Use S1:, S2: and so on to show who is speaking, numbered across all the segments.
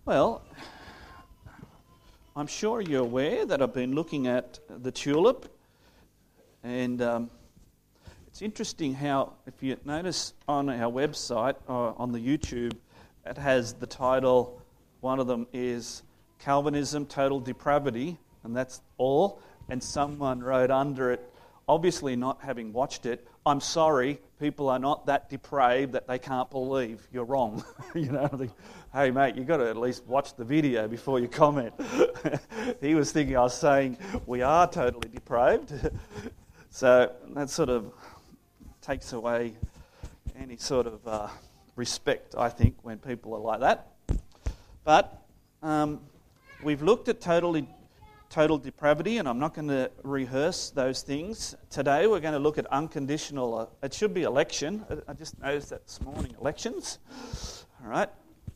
S1: Well, I'm sure you're aware that I've been looking at the tulip, and it's interesting how, if you notice on our website, on the YouTube, it has the title, one of them is Calvinism, Total Depravity, and that's all, and someone wrote under it, obviously not having watched it, I'm sorry, people are not that depraved that they can't believe. You're wrong. Hey mate, you've got to at least watch the video before you comment. He was thinking I was saying we are totally depraved. So that sort of takes away any sort of respect, I think, when people are like that. But we've looked at total depravity, and I'm not going to rehearse those things. Today we're going to look at unconditional, it should be election. I just noticed that this morning, elections. All right.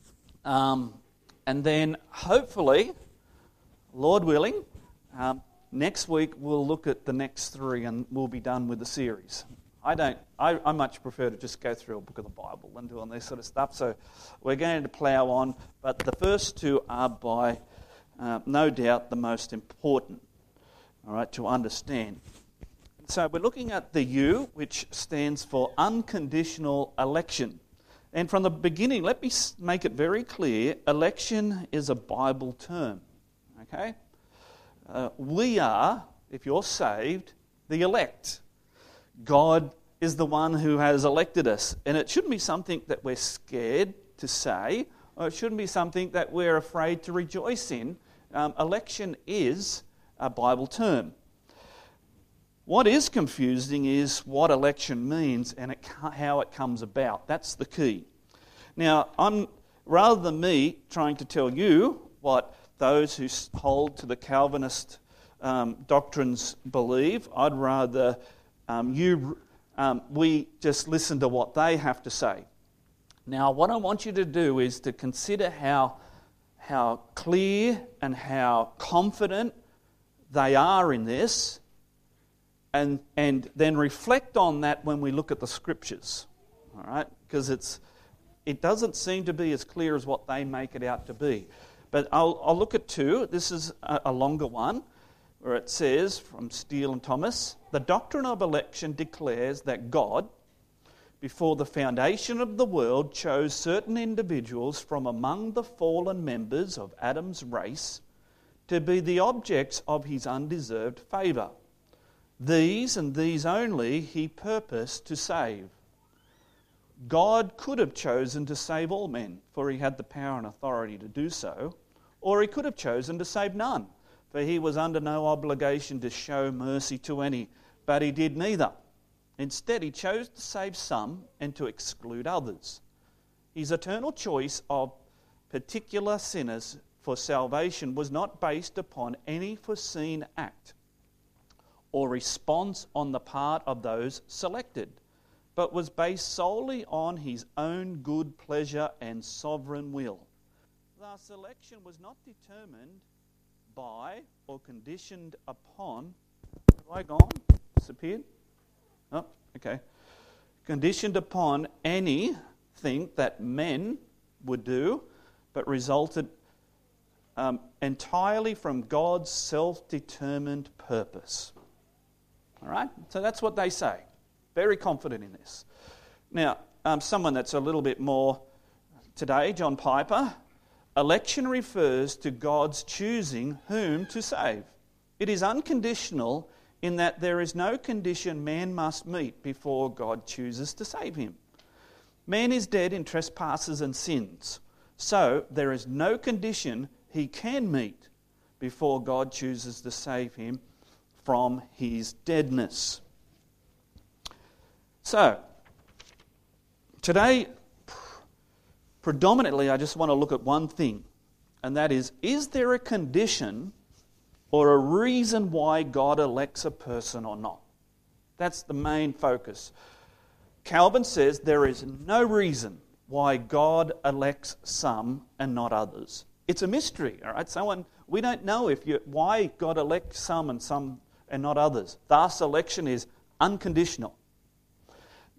S1: And then hopefully, Lord willing, next week we'll look at the next three and we'll be done with the series. I much prefer to just go through a book of the Bible and do all this sort of stuff. So we're going to plough on, but the first two are by no doubt the most important, all right, to understand. So we're looking at the U, which stands for unconditional election. And from the beginning, let me make it very clear, election is a Bible term, okay? We are, if you're saved, the elect. God is the one who has elected us. And it shouldn't be something that we're scared to say, or it shouldn't be something that we're afraid to rejoice in. Election is a Bible term. What is confusing is what election means and how it comes about. That's the key. Now, rather than me trying to tell you what those who hold to the Calvinist doctrines believe, I'd rather we just listen to what they have to say. Now, what I want you to do is to consider how clear and how confident they are in this, and then reflect on that when we look at the Scriptures, all right? Because it doesn't seem to be as clear as what they make it out to be. But I'll look at two. This is a longer one, where it says, from Steele and Thomas, the doctrine of election declares that God, before the foundation of the world, chose certain individuals from among the fallen members of Adam's race to be the objects of his undeserved favour. These and these only he purposed to save. God could have chosen to save all men, for he had the power and authority to do so, or he could have chosen to save none, for he was under no obligation to show mercy to any, but he did neither. Instead, he chose to save some and to exclude others. His eternal choice of particular sinners for salvation was not based upon any foreseen act or response on the part of those selected, but was based solely on his own good pleasure and sovereign will. Thus, election was not determined by or conditioned upon... Have I gone? Disappeared? Oh, okay. Conditioned upon anything that men would do, but resulted entirely from God's self-determined purpose. All right? So that's what they say. Very confident in this. Now, someone that's a little bit more today, John Piper, election refers to God's choosing whom to save. It is unconditional in that there is no condition man must meet before God chooses to save him. Man is dead in trespasses and sins, so there is no condition he can meet before God chooses to save him from his deadness. So, today, predominantly, I just want to look at one thing, and that is there a condition or a reason why God elects a person or not? That's the main focus. Calvin says there is no reason why God elects some and not others. It's a mystery, all right? We don't know why God elects some and not others. Thus, election is unconditional. Now,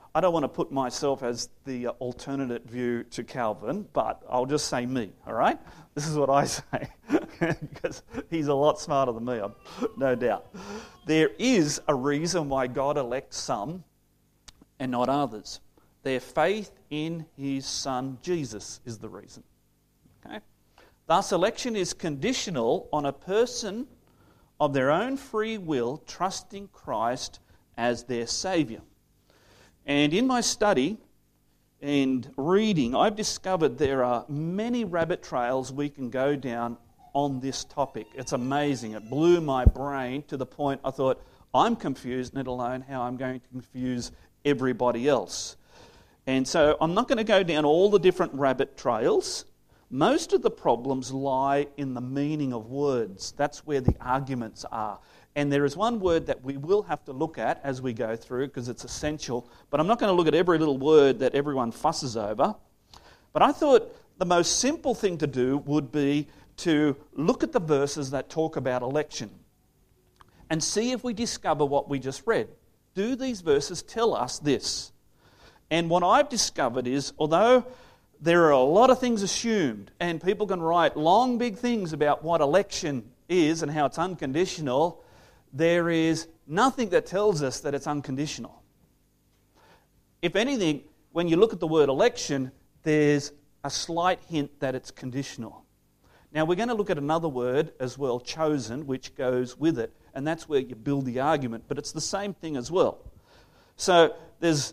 S1: I don't want to put myself as the alternate view to Calvin, but I'll just say me, all right? This is what I say, because he's a lot smarter than me, no doubt. There is a reason why God elects some and not others. Their faith in his Son Jesus is the reason. Okay? Thus, election is conditional on a person of their own free will trusting Christ as their Saviour. And in my study and reading, I've discovered there are many rabbit trails we can go down on this topic. It's amazing. It blew my brain to the point I thought, I'm confused, let alone how I'm going to confuse everybody else. And so I'm not going to go down all the different rabbit trails. Most of the problems lie in the meaning of words. That's where the arguments are. And there is one word that we will have to look at as we go through because it's essential. But I'm not going to look at every little word that everyone fusses over. But I thought the most simple thing to do would be to look at the verses that talk about election and see if we discover what we just read. Do these verses tell us this? And what I've discovered is, although there are a lot of things assumed, and people can write long, big things about what election is and how it's unconditional, there is nothing that tells us that it's unconditional. If anything, when you look at the word election, there's a slight hint that it's conditional. Now, we're going to look at another word as well, chosen, which goes with it, and that's where you build the argument, but it's the same thing as well. So there's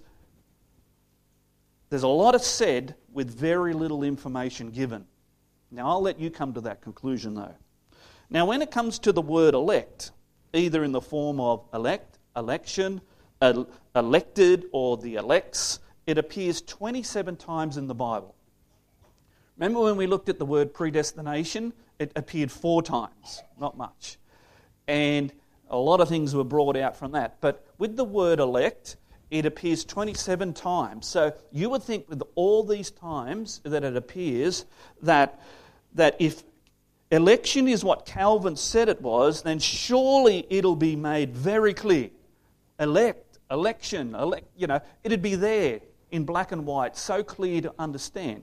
S1: a lot said with very little information given. Now, I'll let you come to that conclusion, though. Now, when it comes to the word elect, either in the form of elect, election, elected, or the elects, it appears 27 times in the Bible. Remember when we looked at the word predestination? It appeared 4 times, not much. And a lot of things were brought out from that. But with the word elect, it appears 27 times. So you would think with all these times that it appears that if election is what Calvin said it was, then surely it'll be made very clear. Election, it'd be there in black and white, so clear to understand.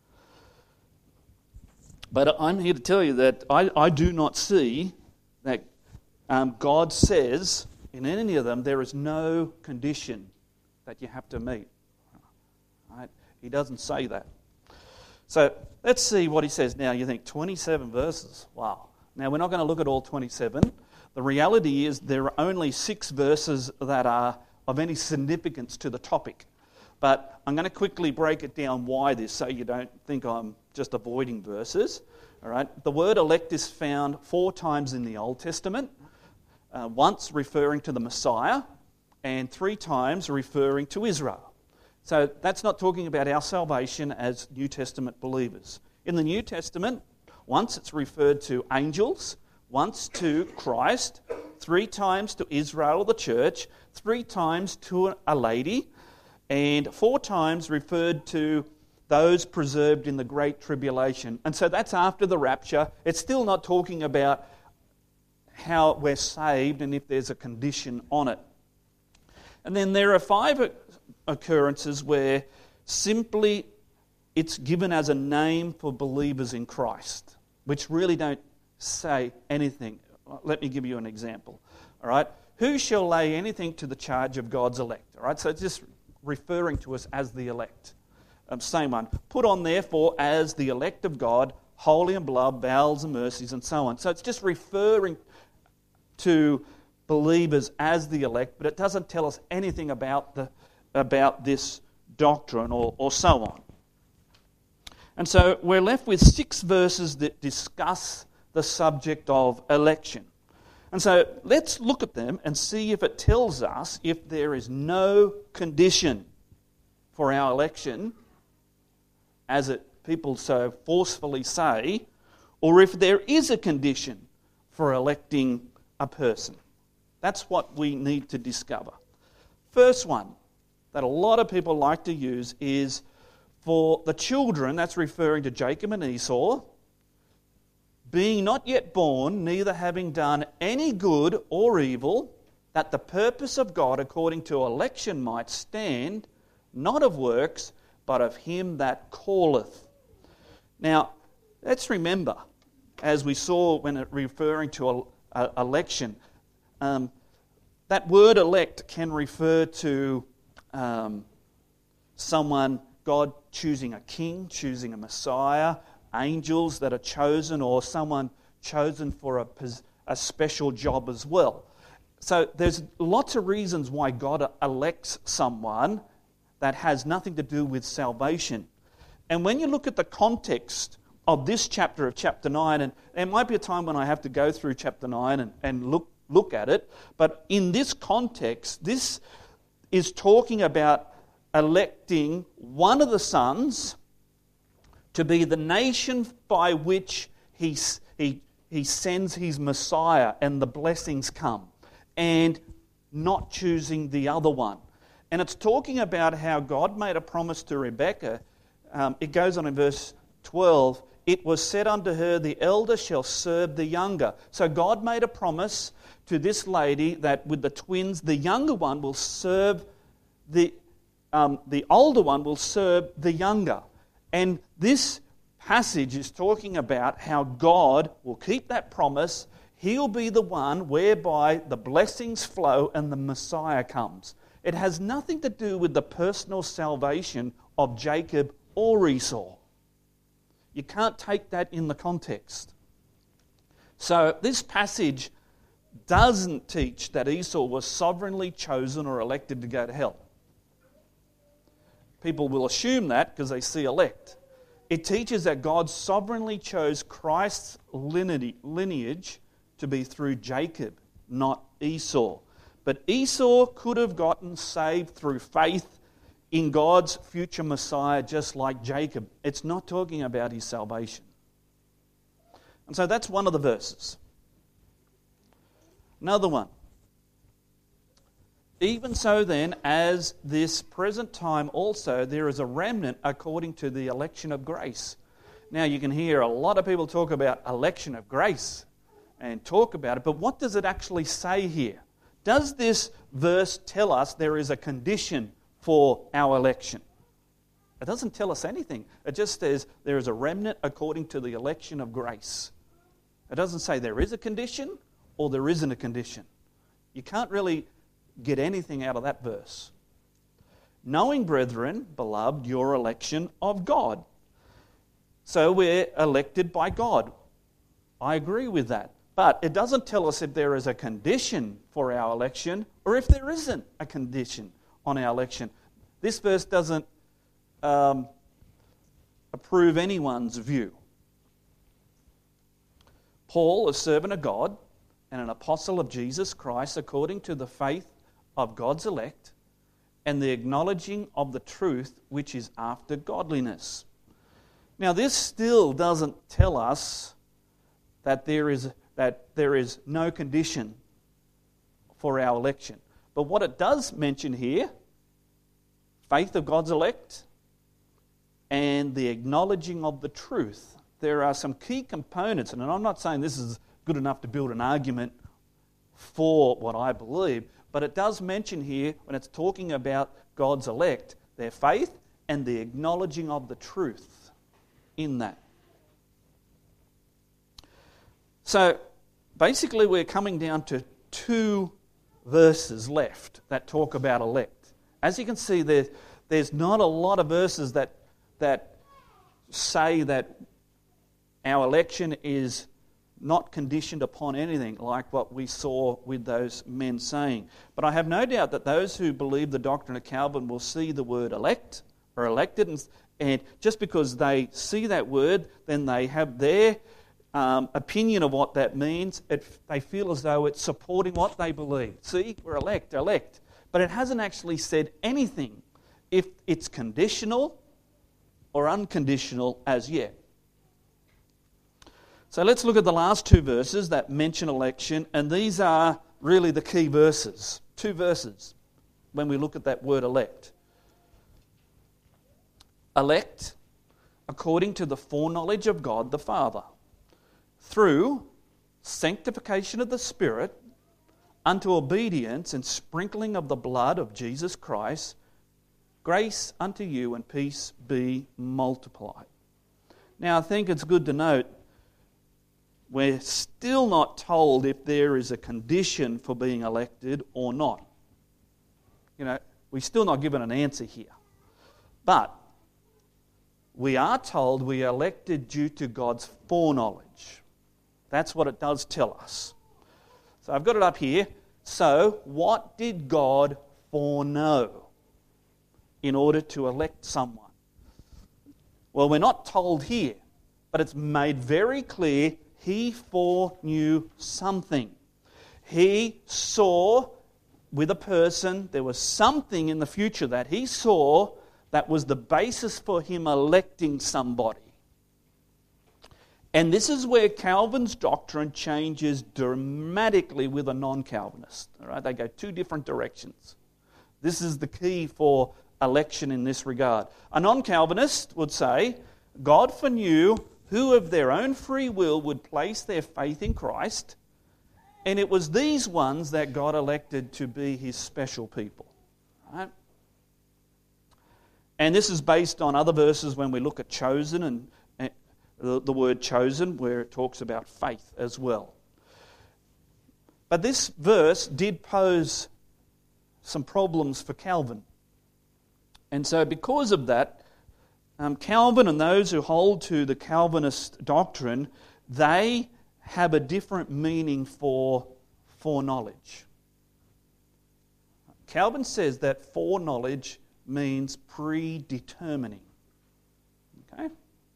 S1: But I'm here to tell you that I do not see that God says in any of them there is no condition that you have to meet. Right? He doesn't say that. So let's see what he says now. You think 27 verses. Wow. Now we're not going to look at all 27. The reality is there are only 6 verses that are of any significance to the topic. But I'm going to quickly break it down why this, so you don't think I'm just avoiding verses. All right. The word elect is found 4 times in the Old Testament, once referring to the Messiah, and 3 times referring to Israel. So that's not talking about our salvation as New Testament believers. In the New Testament, once it's referred to angels, once to Christ, 3 times to Israel or the church, 3 times to a lady, and 4 times referred to those preserved in the Great Tribulation. And so that's after the rapture. It's still not talking about how we're saved and if there's a condition on it. And then there are 5 occurrences where simply it's given as a name for believers in Christ, which really don't say anything. Let me give you an example. All right, who shall lay anything to the charge of God's elect? All right, so it's just referring to us as the elect. Same one. Put on therefore as the elect of God, holy and beloved, bowels and mercies, and so on. So it's just referring to believers as the elect, but it doesn't tell us anything about this doctrine or so on. And so we're left with 6 verses that discuss the subject of election. And so let's look at them and see if it tells us if there is no condition for our election, as people so forcefully say, or if there is a condition for electing a person. That's what we need to discover. First one that a lot of people like to use is for the children, that's referring to Jacob and Esau, being not yet born, neither having done any good or evil, that the purpose of God according to election might stand, not of works, but of him that calleth. Now, let's remember, as we saw when referring to election, that word elect can refer to someone, God choosing a king, choosing a Messiah, angels that are chosen, or someone chosen for a special job as well. So there's lots of reasons why God elects someone that has nothing to do with salvation. And when you look at the context of this chapter of chapter 9, and there might be a time when I have to go through chapter 9 and look at it, but in this context, this is talking about electing one of the sons to be the nation by which he sends his Messiah and the blessings come, and not choosing the other one. And it's talking about how God made a promise to Rebekah. It goes on in verse 12, it was said unto her, the elder shall serve the younger. So God made a promise to this lady that with the twins, the younger one will serve the older one will serve the younger. And this passage is talking about how God will keep that promise. He'll be the one whereby the blessings flow and the Messiah comes. It has nothing to do with the personal salvation of Jacob or Esau. You can't take that in the context. So this passage doesn't teach that Esau was sovereignly chosen or elected to go to hell. People will assume that because they see elect. It teaches that God sovereignly chose Christ's lineage to be through Jacob, not Esau. But Esau could have gotten saved through faith in God's future Messiah, just like Jacob. It's not talking about his salvation. And so that's one of the verses. Another one. Even so then, as this present time also, there is a remnant according to the election of grace. Now you can hear a lot of people talk about election of grace and talk about it, but what does it actually say here? Does this verse tell us there is a condition for our election? It doesn't tell us anything. It just says there is a remnant according to the election of grace. It doesn't say there is a condition or there isn't a condition. You can't really get anything out of that verse. Knowing, brethren, beloved, your election of God. So we're elected by God. I agree with that. But it doesn't tell us if there is a condition for our election or if there isn't a condition on our election. This verse doesn't approve anyone's view. Paul, a servant of God and an apostle of Jesus Christ, according to the faith of God's elect and the acknowledging of the truth which is after godliness. Now, this still doesn't tell us that there is no condition for our election. But what it does mention here, faith of God's elect and the acknowledging of the truth. There are some key components, and I'm not saying this is good enough to build an argument for what I believe, but it does mention here, when it's talking about God's elect, their faith and the acknowledging of the truth in that. So, basically we're coming down to 2 verses left that talk about elect. As you can see, there's not a lot of verses that say that our election is not conditioned upon anything like what we saw with those men saying. But I have no doubt that those who believe the doctrine of Calvin will see the word elect or elected, and just because they see that word, then they have their opinion of what that means. They feel as though it's supporting what they believe. See, we're elect. But it hasn't actually said anything if it's conditional or unconditional as yet. So let's look at the last 2 verses that mention election, and these are really the key verses. 2 verses when we look at that word elect. Elect according to the foreknowledge of God the Father, through sanctification of the Spirit, unto obedience and sprinkling of the blood of Jesus Christ, Grace unto you and peace be multiplied. Now I think it's good to note we're still not told if there is a condition for being elected or not. We're still not given an answer here. But we are told we are elected due to God's foreknowledge. That's what it does tell us. So I've got it up here. So what did God foreknow in order to elect someone? Well, we're not told here, but it's made very clear He foreknew something. He saw with a person, there was something in the future that He saw that was the basis for Him electing somebody. And this is where Calvin's doctrine changes dramatically with a non-Calvinist. All right? They go two different directions. This is the key for election in this regard. A non-Calvinist would say, God foreknew who of their own free will would place their faith in Christ, and it was these ones that God elected to be His special people. Right? And this is based on other verses when we look at chosen and the word chosen, where it talks about faith as well. But this verse did pose some problems for Calvin. And so because of that, Calvin and those who hold to the Calvinist doctrine, they have a different meaning for foreknowledge. Calvin says that foreknowledge means predetermining. Okay?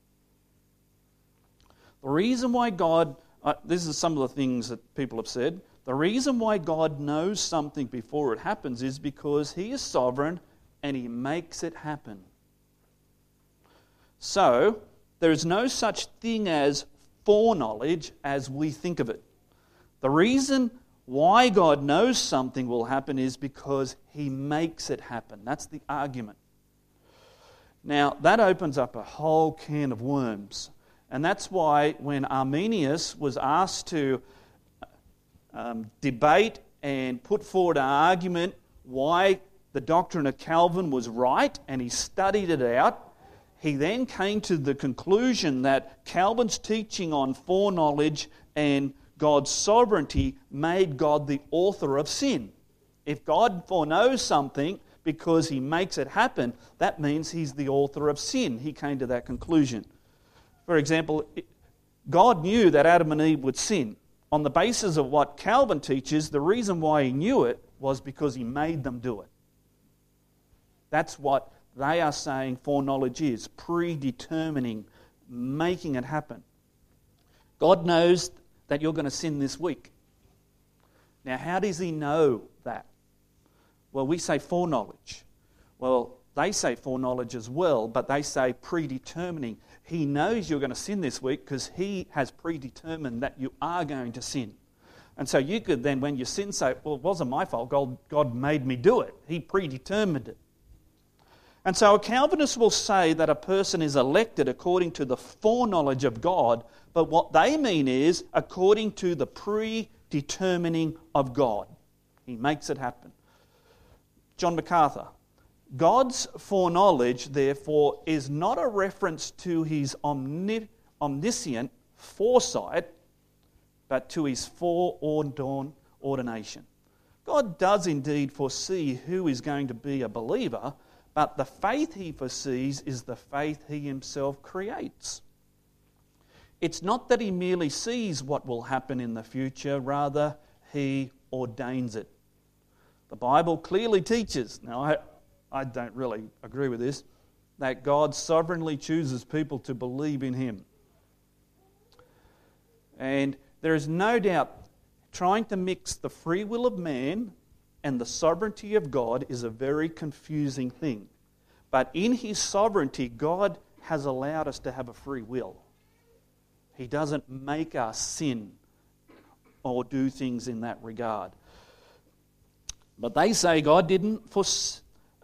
S1: The reason why God, this is some of the things that people have said, the reason why God knows something before it happens is because He is sovereign and He makes it happen. So, there is no such thing as foreknowledge as we think of it. The reason why God knows something will happen is because He makes it happen. That's the argument. Now, that opens up a whole can of worms. And that's why when Arminius was asked to debate and put forward an argument why the doctrine of Calvin was right, and he studied it out, he then came to the conclusion that Calvin's teaching on foreknowledge and God's sovereignty made God the author of sin. If God foreknows something because He makes it happen, that means He's the author of sin. He came to that conclusion. For example, God knew that Adam and Eve would sin. On the basis of what Calvin teaches, the reason why He knew it was because He made them do it. That's what they are saying foreknowledge is, predetermining, making it happen. God knows that you're going to sin this week. Now, how does He know that? Well, we say foreknowledge. Well, they say foreknowledge as well, but they say predetermining. He knows you're going to sin this week because He has predetermined that you are going to sin. And so you could then, when you sin, say, well, it wasn't my fault. God made me do it. He predetermined it. And so a Calvinist will say that a person is elected according to the foreknowledge of God, but what they mean is according to the predetermining of God. He makes it happen. John MacArthur, God's foreknowledge, therefore, is not a reference to His omniscient foresight, but to His foreordination. God does indeed foresee who is going to be a believer, but the faith He foresees is the faith He Himself creates. It's not that He merely sees what will happen in the future, rather He ordains it. The Bible clearly teaches, now I don't really agree with this, that God sovereignly chooses people to believe in Him. And there is no doubt trying to mix the free will of man and the sovereignty of God is a very confusing thing. But in His sovereignty, God has allowed us to have a free will. He doesn't make us sin or do things in that regard. But they say God didn't foresee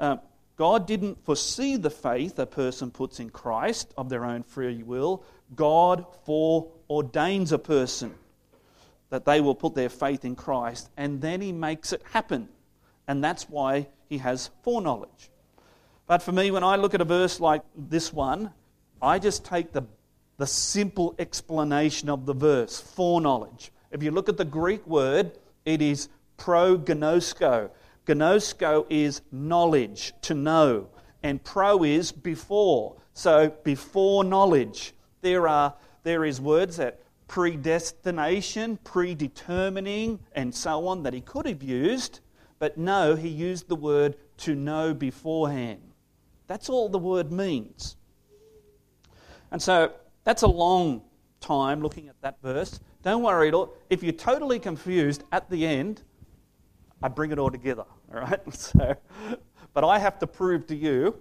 S1: the faith a person puts in Christ of their own free will. God foreordains a person that they will put their faith in Christ, and then He makes it happen. And that's why He has foreknowledge. But for me, when I look at a verse like this one, I just take the simple explanation of the verse, foreknowledge. If you look at the Greek word, it is prognosko. Gnosko is knowledge, to know, and pro is before. So before knowledge, there is words that predestination, predetermining, and so on that he could have used, but no, he used the word to know beforehand. That's all the word means. And so that's a long time looking at that verse. Don't worry at all. If you're totally confused, at the end, I bring it all together. All right? But I have to prove to you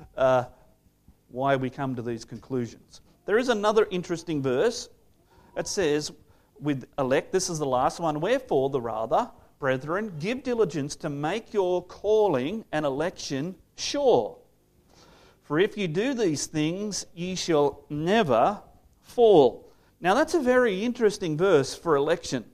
S1: why we come to these conclusions. There is another interesting verse. It says, with elect, this is the last one, wherefore the rather, brethren, give diligence to make your calling and election sure. For if you do these things, ye shall never fall. Now that's a very interesting verse for election.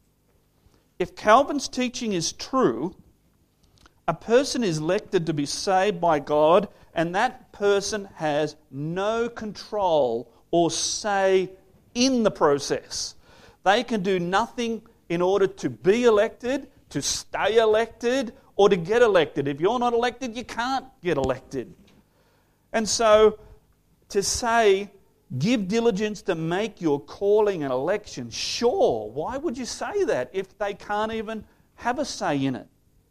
S1: If Calvin's teaching is true, a person is elected to be saved by God, and that person has no control or say in the process. They can do nothing in order to be elected, to stay elected, or to get elected. If you're not elected, you can't get elected. And so to say, give diligence to make your calling and election sure, why would you say that if they can't even have a say in it?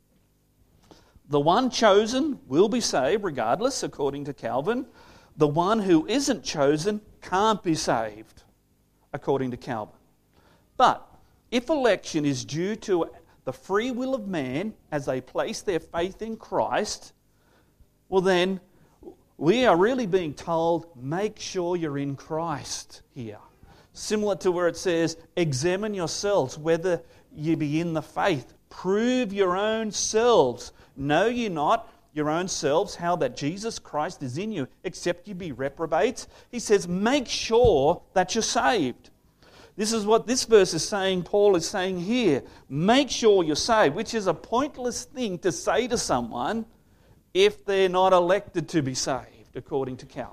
S1: The one chosen will be saved regardless, according to Calvin. The one who isn't chosen can't be saved, according to Calvin. But if election is due to the free will of man as they place their faith in Christ, well then, we are really being told, make sure you're in Christ here. Similar to where it says, examine yourselves whether you be in the faith. Prove your own selves. Know ye not your own selves how that Jesus Christ is in you, except you be reprobates? He says, make sure that you're saved. This is what this verse is saying, Paul is saying here. Make sure you're saved, which is a pointless thing to say to someone if they're not elected to be saved, according to Calvin.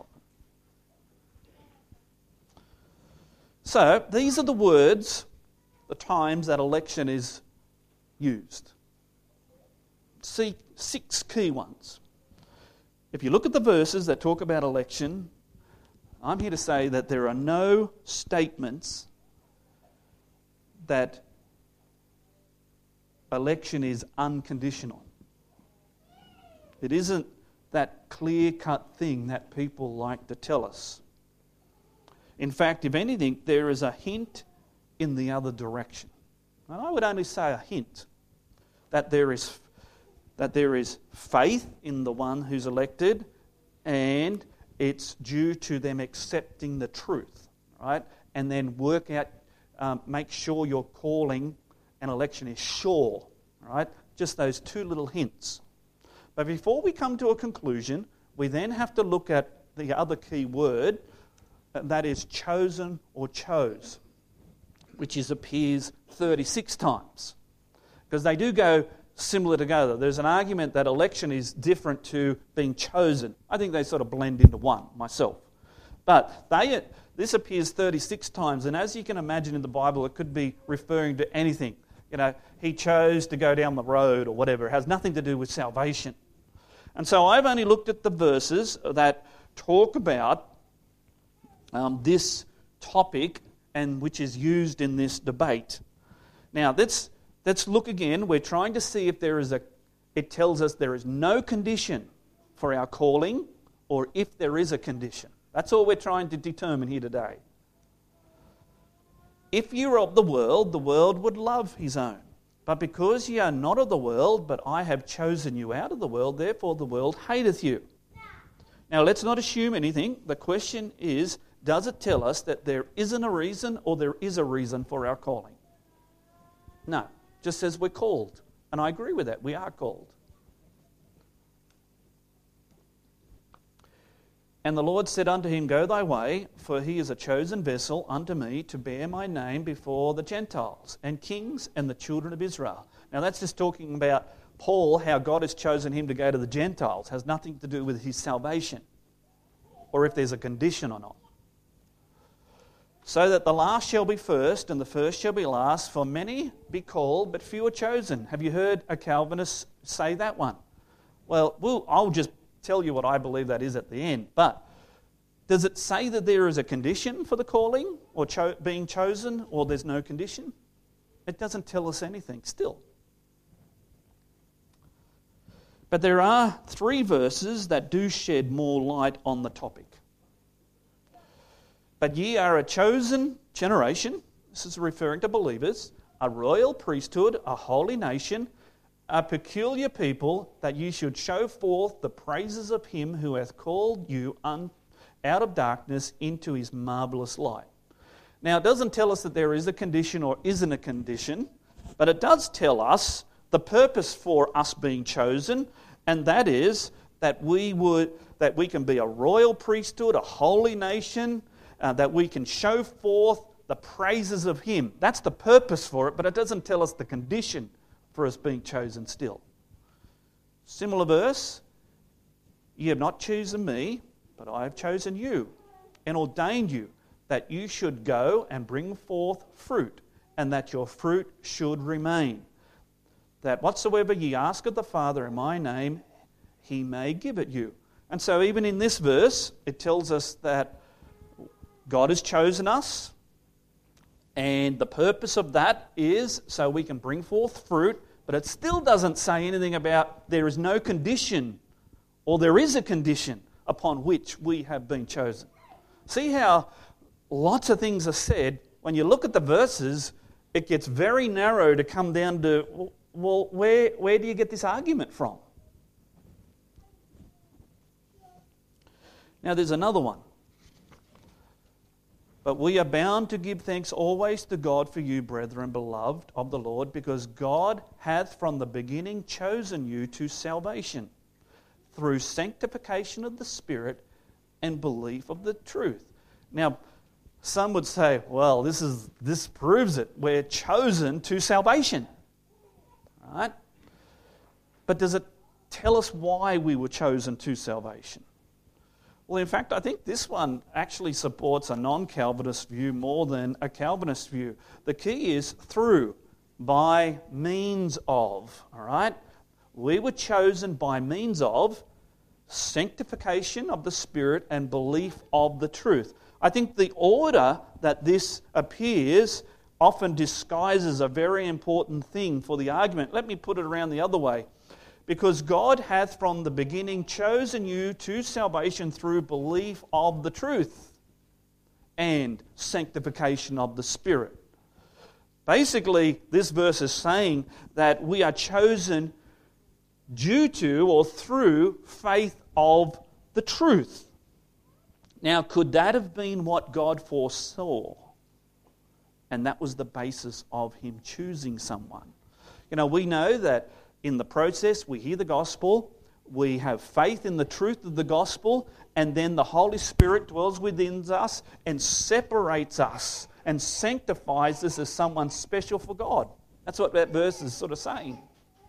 S1: So, these are the words, the times that election is used. See, 6 key ones. If you look at the verses that talk about election, I'm here to say that there are no statements that election is unconditional. It isn't that clear-cut thing that people like to tell us. In fact, if anything, there is a hint in the other direction. And I would only say a hint that there is faith in the one who's elected, and it's due to them accepting the truth, right? And then work out, make sure your calling and election is sure, right? Just those 2 little hints. But before we come to a conclusion, we then have to look at the other key word, that is chosen or chose, which appears 36 times. Because they do go similar together. There's an argument that election is different to being chosen. I think they sort of blend into one, myself. But this appears 36 times, and as you can imagine in the Bible, it could be referring to anything. You know, he chose to go down the road or whatever. It has nothing to do with salvation. And so I've only looked at the verses that talk about this topic and which is used in this debate. Now, let's look again. We're trying to see if it tells us there is no condition for our calling, or if there is a condition. That's all we're trying to determine here today. If you were of the world would love his own. But because ye are not of the world, but I have chosen you out of the world, therefore the world hateth you. Now, let's not assume anything. The question is, does it tell us that there isn't a reason or there is a reason for our calling? No. It just says we're called. And I agree with that. We are called. And the Lord said unto him, Go thy way, for he is a chosen vessel unto me to bear my name before the Gentiles and kings and the children of Israel. Now that's just talking about Paul how God has chosen him to go to the Gentiles has nothing to do with his salvation or if there's a condition or not. So that the last shall be first and the first shall be last, for many be called but few are chosen. Have you heard a Calvinist say that one? Well, I'll just tell you what I believe that is at the end. But does it say that there is a condition for the calling or being chosen, or there's no condition? It doesn't tell us anything still. But there are 3 verses that do shed more light on the topic. But ye are a chosen generation, this is referring to believers, a royal priesthood, a holy nation, a peculiar people, that ye should show forth the praises of him who hath called you out of darkness into his marvellous light. Now, it doesn't tell us that there is a condition or isn't a condition, but it does tell us the purpose for us being chosen, and that is that we can be a royal priesthood, a holy nation, that we can show forth the praises of him. That's the purpose for it, but it doesn't tell us the condition for us being chosen still. Similar verse, ye have not chosen me, but I have chosen you and ordained you that you should go and bring forth fruit, and that your fruit should remain, that whatsoever ye ask of the Father in my name, he may give it you. And so even in this verse, it tells us that God has chosen us, and the purpose of that is so we can bring forth fruit, but it still doesn't say anything about there is no condition, or there is a condition upon which we have been chosen. See how lots of things are said. When you look at the verses, it gets very narrow to come down to, well, where do you get this argument from? Now there's another one. But we are bound to give thanks always to God for you, brethren, beloved of the Lord, because God hath from the beginning chosen you to salvation, through sanctification of the Spirit and belief of the truth. Now, some would say, well, this proves it. We're chosen to salvation. Right? But does it tell us why we were chosen to salvation? Well, in fact, I think this one actually supports a non-Calvinist view more than a Calvinist view. The key is through, by means of. All right? We were chosen by means of sanctification of the Spirit and belief of the truth. I think the order that this appears often disguises a very important thing for the argument. Let me put it around the other way. Because God hath from the beginning chosen you to salvation through belief of the truth and sanctification of the Spirit. Basically, this verse is saying that we are chosen due to or through faith of the truth. Now, could that have been what God foresaw? And that was the basis of him choosing someone. You know, we know that in the process, we hear the gospel, we have faith in the truth of the gospel, and then the Holy Spirit dwells within us and separates us and sanctifies us as someone special for God. That's what that verse is sort of saying.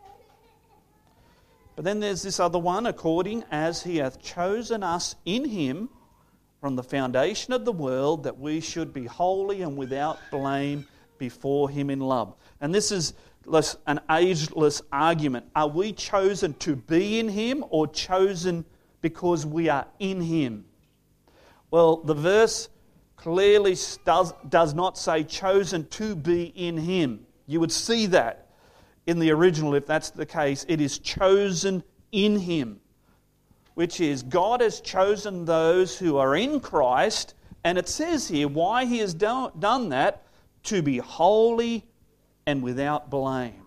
S1: But then there's this other one, according as he hath chosen us in him from the foundation of the world, that we should be holy and without blame before him in love. And this is an ageless argument. Are we chosen to be in him or chosen because we are in him? Well, the verse clearly does not say chosen to be in him. You would see that in the original if that's the case. It is chosen in him, which is God has chosen those who are in Christ, and it says here why he has done that, to be holy and without blame.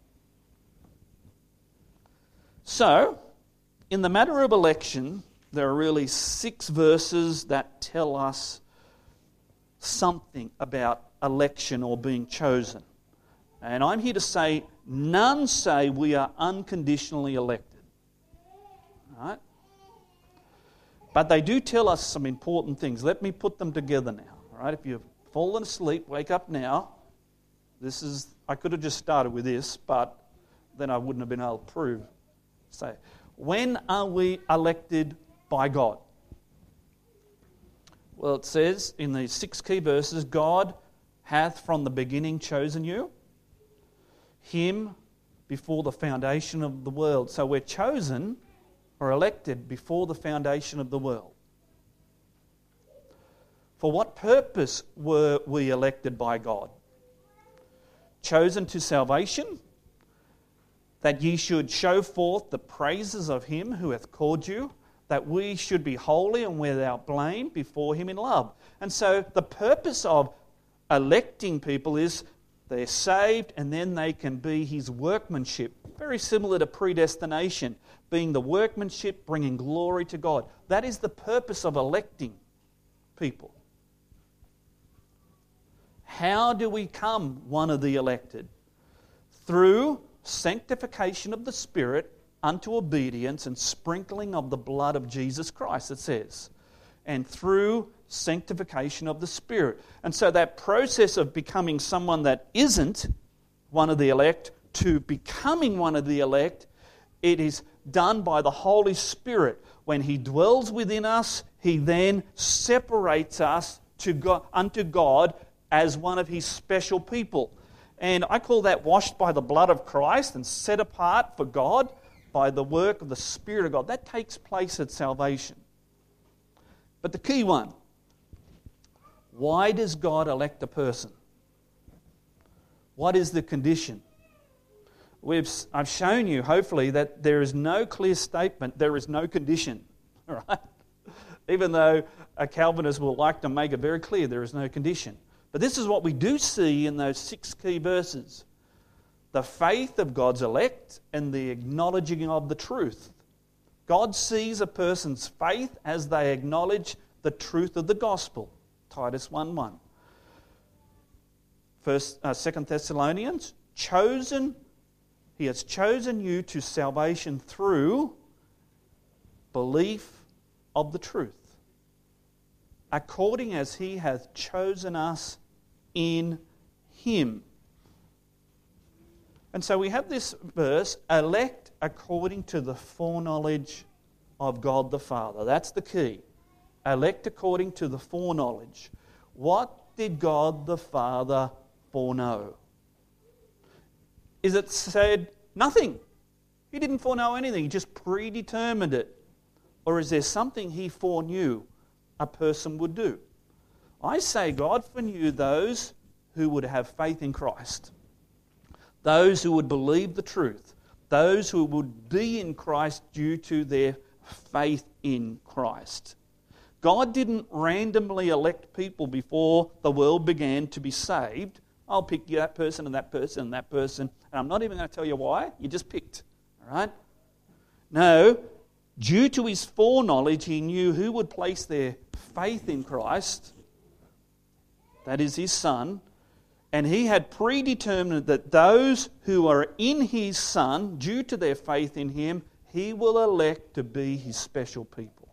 S1: So, in the matter of election, there are really 6 verses that tell us something about election or being chosen. And I'm here to say, none say we are unconditionally elected. All right? But they do tell us some important things. Let me put them together now. All right? If you've fallen asleep, wake up now. I could have just started with this, but then I wouldn't have been able to prove. So, when are we elected by God? Well, it says in these 6 key verses, God hath from the beginning chosen you, him before the foundation of the world. So we're chosen or elected before the foundation of the world. For what purpose were we elected by God? Chosen to salvation, that ye should show forth the praises of him who hath called you, that we should be holy and without blame before him in love. And so the purpose of electing people is they're saved and then they can be his workmanship. Very similar to predestination, being the workmanship, bringing glory to God. That is the purpose of electing people. How do we become one of the elected? Through sanctification of the Spirit unto obedience and sprinkling of the blood of Jesus Christ, it says. And through sanctification of the Spirit. And so that process of becoming someone that isn't one of the elect to becoming one of the elect, it is done by the Holy Spirit. When he dwells within us, he then separates us to God, unto God as one of his special people. And I call that washed by the blood of Christ and set apart for God by the work of the Spirit of God. That takes place at salvation. But the key one, why does God elect a person? What is the condition? I've shown you, hopefully, that there is no clear statement, there is no condition. All right? Even though a Calvinist will like to make it very clear there is no condition. But this is what we do see in those 6 key verses. The faith of God's elect and the acknowledging of the truth. God sees a person's faith as they acknowledge the truth of the gospel. Titus 1:1. 2 Thessalonians, he has chosen you to salvation through belief of the truth, according as he hath chosen us in him. And so we have this verse, elect according to the foreknowledge of God the Father. That's the key. Elect according to the foreknowledge. What did God the Father foreknow? Is it said nothing? He didn't foreknow anything. He just predetermined it. Or is there something he foreknew a person would do? I say God foreknew those who would have faith in Christ. Those who would believe the truth. Those who would be in Christ due to their faith in Christ. God didn't randomly elect people before the world began to be saved. I'll pick you that person and that person and that person. And I'm not even going to tell you why. You just picked. All right? No. Due to his foreknowledge, he knew who would place their faith in Christ. That is his Son. And he had predetermined that those who are in his Son, due to their faith in him, he will elect to be his special people.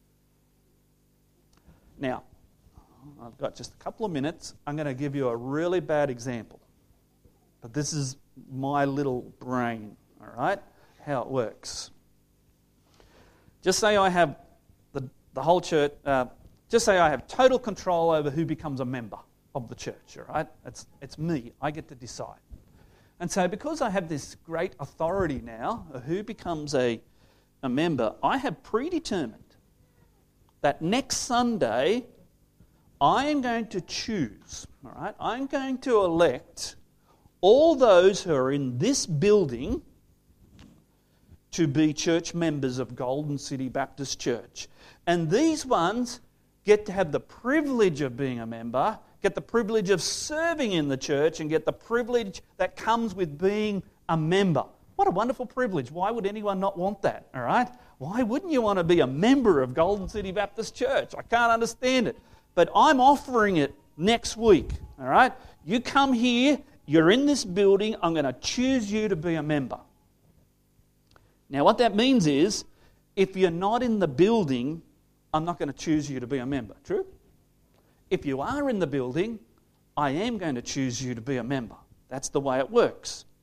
S1: Now, I've got just a couple of minutes. I'm going to give you a really bad example. But this is my little brain, all right, how it works. Just say I have the whole church, just say I have total control over who becomes a member of the church, all right? It's me. I get to decide. And so because I have this great authority now of who becomes a member, I have predetermined that next Sunday I am going to choose, all right? I'm going to elect all those who are in this building to be church members of Golden City Baptist Church. And these ones get to have the privilege of being a member, get the privilege of serving in the church, and get the privilege that comes with being a member. What a wonderful privilege. Why would anyone not want that, all right? Why wouldn't you want to be a member of Golden City Baptist Church? I can't understand it. But I'm offering it next week, all right? You come here, you're in this building, I'm going to choose you to be a member. Now what that means is, if you're not in the building, I'm not going to choose you to be a member. True? If you are in the building, I am going to choose you to be a member. That's the way it works.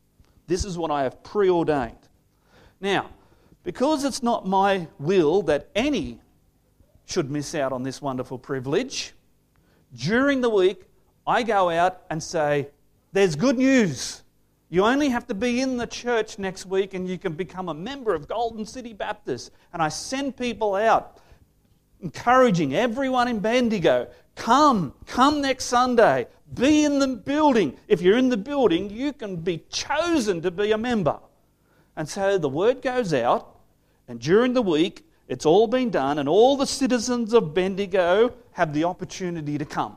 S1: This is what I have preordained. Now, because it's not my will that any should miss out on this wonderful privilege, during the week I go out and say, there's good news. You only have to be in the church next week and you can become a member of Golden City Baptist. And I send people out, encouraging everyone in Bendigo, come next Sunday, be in the building. If you're in the building, you can be chosen to be a member. And so the word goes out, and during the week, it's all been done, and all the citizens of Bendigo have the opportunity to come.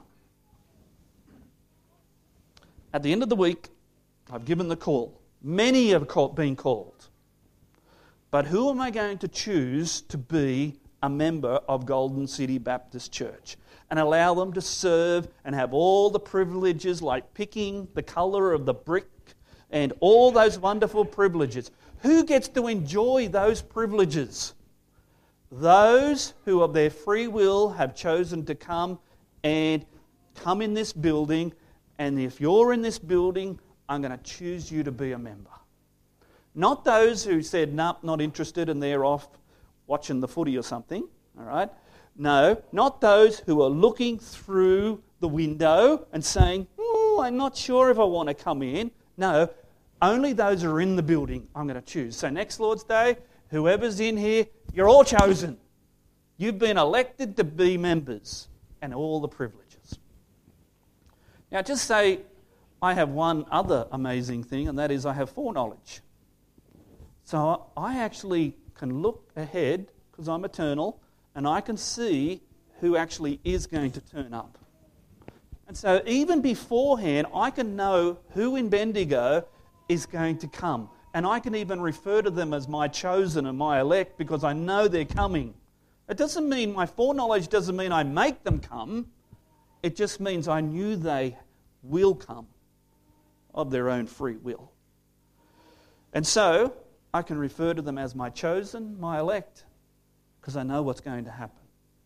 S1: At the end of the week, I've given the call. Many have been called. But who am I going to choose to be a member of Golden City Baptist Church and allow them to serve and have all the privileges like picking the colour of the brick and all those wonderful privileges? Who gets to enjoy those privileges? Those who of their free will have chosen to come in this building, and if you're in this building, I'm going to choose you to be a member. Not those who said, nope, not interested, and they're off watching the footy or something, all right? No, not those who are looking through the window and saying, I'm not sure if I want to come in. No, only those who are in the building I'm going to choose. So next Lord's Day, whoever's in here, you're all chosen. You've been elected to be members and all the privileges. Now just say, I have one other amazing thing, and that is I have foreknowledge. So I actually can look ahead, because I'm eternal, and I can see who actually is going to turn up. And so even beforehand, I can know who in Bendigo is going to come. And I can even refer to them as my chosen and my elect, because I know they're coming. It doesn't mean, my foreknowledge doesn't mean I make them come. It just means I knew they will come of their own free will. And so I can refer to them as my chosen, my elect, because I know what's going to happen.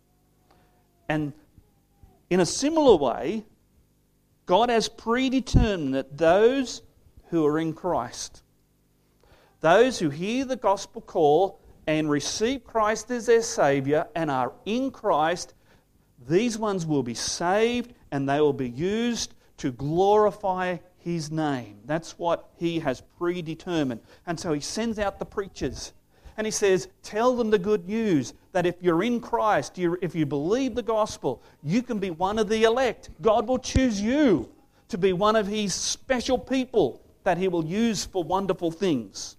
S1: And in a similar way, God has predetermined that those who are in Christ, those who hear the gospel call and receive Christ as their Saviour and are in Christ, these ones will be saved and they will be used to glorify His name. That's what He has predetermined. And so He sends out the preachers and He says, tell them the good news that if you're in Christ, if you believe the gospel, you can be one of the elect. God will choose you to be one of His special people that He will use for wonderful things.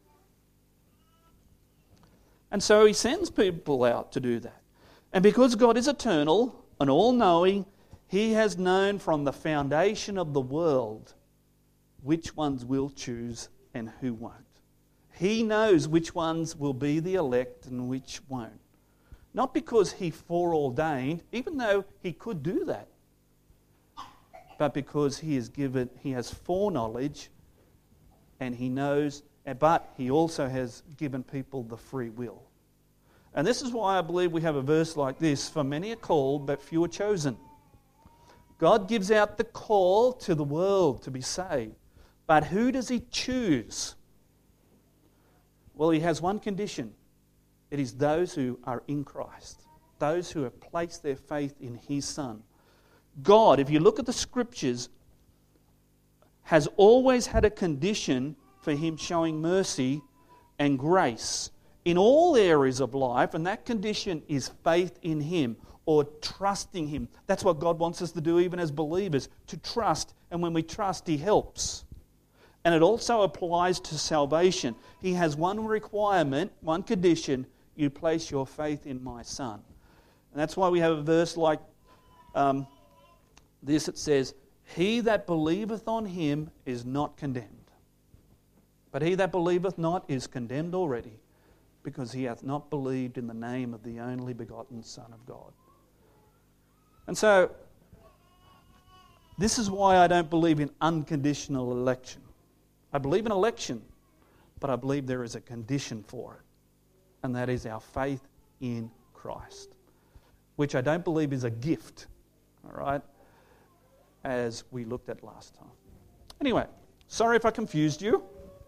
S1: And so He sends people out to do that. And because God is eternal and all-knowing, He has known from the foundation of the world which ones will choose and who won't. He knows which ones will be the elect and which won't. Not because He foreordained, even though He could do that, but because He has foreknowledge and He knows, but He also has given people the free will. And this is why I believe we have a verse like this, for many are called, but few are chosen. God gives out the call to the world to be saved. But who does He choose? Well, He has one condition. It is those who are in Christ, those who have placed their faith in His Son. God, if you look at the Scriptures, has always had a condition for Him showing mercy and grace in all areas of life, and that condition is faith in Him or trusting Him. That's what God wants us to do even as believers, to trust, and when we trust, He helps. And it also applies to salvation. He has one requirement, one condition: you place your faith in my Son. And that's why we have a verse like this. It says, he that believeth on Him is not condemned. But he that believeth not is condemned already, because he hath not believed in the name of the only begotten Son of God. And so, this is why I don't believe in unconditional election. I believe in election, but I believe there is a condition for it, and that is our faith in Christ, which I don't believe is a gift, all right, as we looked at last time. Anyway, sorry if I confused you.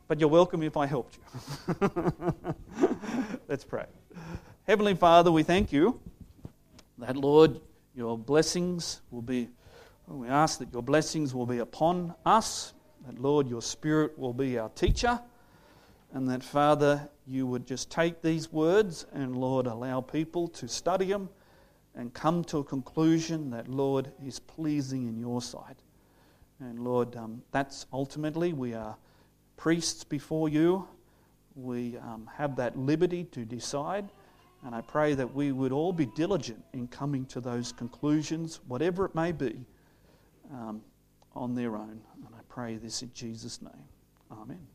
S1: But you're welcome if I helped you. Let's pray. Heavenly Father, we thank you that, Lord, your blessings will be, we ask that your blessings will be upon us, that, Lord, your Spirit will be our teacher, and that, Father, you would just take these words and, Lord, allow people to study them and come to a conclusion that, Lord, is pleasing in your sight. And, Lord, that's ultimately, we are priests before you. We have that liberty to decide. And I pray that we would all be diligent in coming to those conclusions, whatever it may be, on their own. And I pray this in Jesus' name. Amen.